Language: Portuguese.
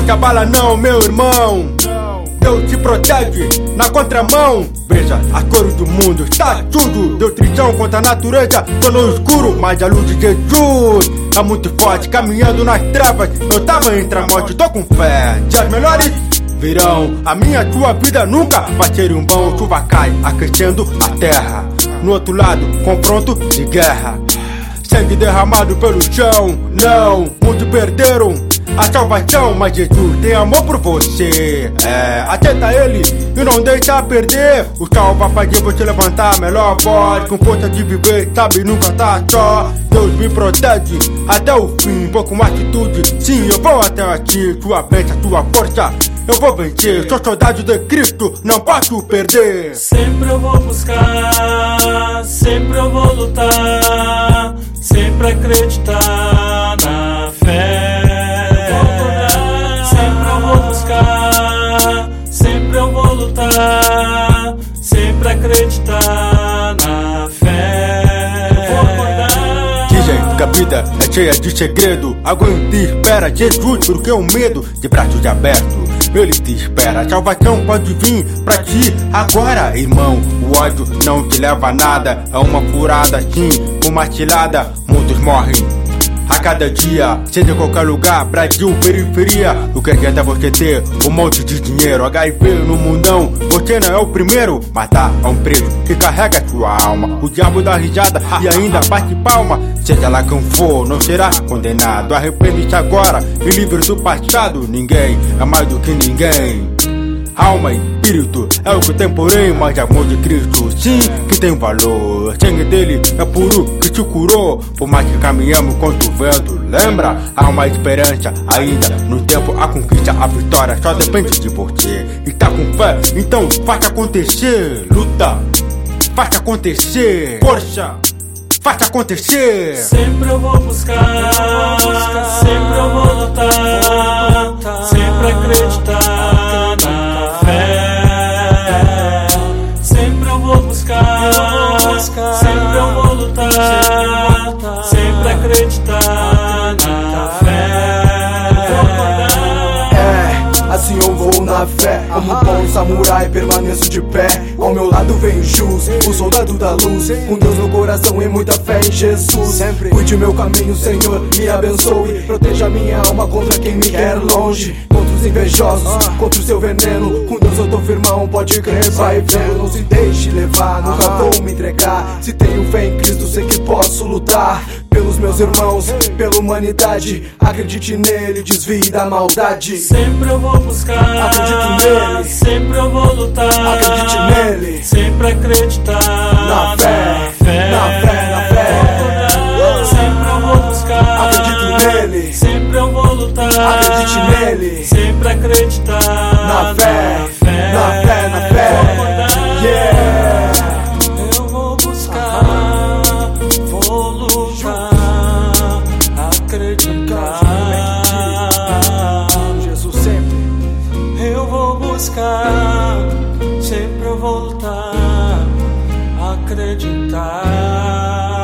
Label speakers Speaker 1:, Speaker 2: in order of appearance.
Speaker 1: aceita bala não, meu irmão. Deus te protege na contramão. Veja as cores do mundo, está tudo. Deu trichão contra a natureza, tô no escuro, mas a luz de Jesus é muito forte, caminhando nas trevas. Eu tava entre a morte, tô com fé. Dias melhores virão, a minha tua vida nunca vai ser um bom. Chuva cai, aquecendo a terra. No outro lado, confronto de guerra. Sangue derramado pelo chão. Não, muitos perderam a salvação, mas Jesus tem amor por você. Aceita ele e não deixa perder. O sol vai fazer você levantar a melhor voz, com força de viver, sabe, nunca tá só. Deus me protege até o fim, vou com atitude. Sim, eu vou até ti, tua bênção, tua força, eu vou vencer. Sou soldado de Cristo, não posso perder.
Speaker 2: Sempre eu vou buscar, sempre eu vou lutar, sempre acreditar na fé. Sempre eu vou buscar, sempre eu vou lutar, sempre acreditar na fé. Eu vou acordar.
Speaker 1: Dizem que a vida é cheia de segredo. Alguém te espera, Jesus, porque o medo de braços abertos, ele te espera. A salvação pode vir pra ti agora, irmão. O ódio não te leva a nada. É uma furada, sim, uma cilada. Muitos morrem a cada dia, seja em qualquer lugar, Brasil, periferia. O que adianta você ter um monte de dinheiro? HIV no mundão, você não é o primeiro. Matar é um preso que carrega sua alma. O diabo dá risada e ainda bate palma. Seja lá quem for, não será condenado. Arrepende-se agora e livre do passado. Ninguém é mais do que ninguém. Alma e espírito é o que tem, porém, mas amor de Cristo sim que tem valor. Sangue dele é puro que te curou. Por mais que caminhamos contra o vento, lembra? Há uma esperança ainda. No tempo a conquista, a vitória só depende de você. E tá com fé, então faça acontecer. Luta, faça acontecer. Força, faça acontecer.
Speaker 2: Sempre eu vou buscar, sempre eu vou lutar, sempre acreditar na fé. Sempre eu vou buscar, sempre eu vou lutar, sempre acreditar na fé.
Speaker 3: Assim eu vou na fé, como bom samurai permaneço de pé. Ao meu lado vem Jus, o soldado da luz, com Deus no coração e muita fé em Jesus. Cuide meu caminho, Senhor, me abençoe. Proteja minha alma contra quem me quer longe, contra os invejosos, contra o seu veneno. Com Deus eu tô firmão, pode crer, vai vendo. Não se deixe levar, nunca vou me entregar. Se tenho fé em Cristo, sei que posso lutar pelos meus irmãos, pela humanidade. Acredite nele, desvie da maldade.
Speaker 2: Sempre eu vou buscar,
Speaker 3: acredito nele.
Speaker 2: Sempre eu vou lutar,
Speaker 3: acredite nele.
Speaker 2: Sempre acreditar
Speaker 3: na fé, na fé, na fé.
Speaker 2: Sempre eu vou buscar,
Speaker 3: acredito nele.
Speaker 2: Sempre eu vou lutar,
Speaker 3: acredite nele.
Speaker 2: Sempre acreditar
Speaker 3: na fé, na fé, na fé. Yeah.
Speaker 2: Eu vou buscar, vou lutar, acreditar.
Speaker 3: Jesus sempre.
Speaker 2: Eu vou buscar, sempre eu vou lutar, acreditar.